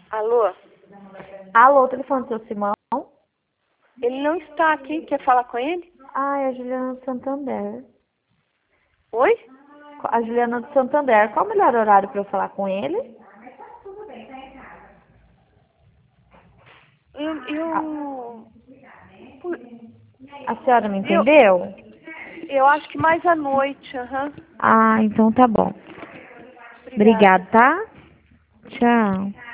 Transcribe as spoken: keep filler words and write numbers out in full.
Alô? Alô, telefone do seu Simão? Ele não está aqui. Quer falar com ele? Ah, é a Juliana do Santander. Oi? A Juliana do Santander. Qual o melhor horário para eu falar com ele? Eu... Eu, Por- A senhora me eu, entendeu? eu acho que mais à noite. Aham. Ah, então tá bom. Obrigada. Obrigada, tá? Tchau.